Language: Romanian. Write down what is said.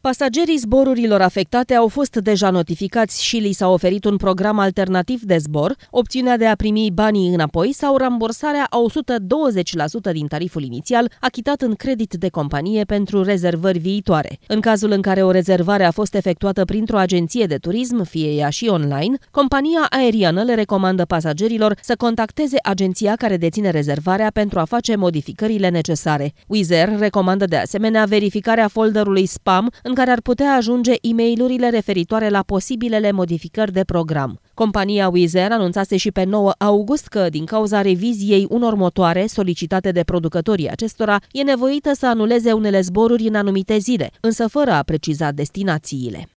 Pasagerii zborurilor afectate au fost deja notificați și li s-a oferit un program alternativ de zbor, opțiunea de a primi banii înapoi sau rambursarea a 120% din tariful inițial, achitat în credit de companie pentru rezervări viitoare. În cazul în care o rezervare a fost efectuată printr-o agenție de turism, fie ea și online, compania aeriană le recomandă pasagerilor să contacteze agenția care deține rezervarea pentru a face modificările necesare. Wizz Air recomandă de asemenea verificarea folderului spam în care ar putea ajunge e-mail-urile referitoare la posibilele modificări de program. Compania Wizz Air anunțase și pe 9 august că, din cauza reviziei unor motoare solicitate de producătorii acestora, e nevoită să anuleze unele zboruri în anumite zile, însă fără a preciza destinațiile.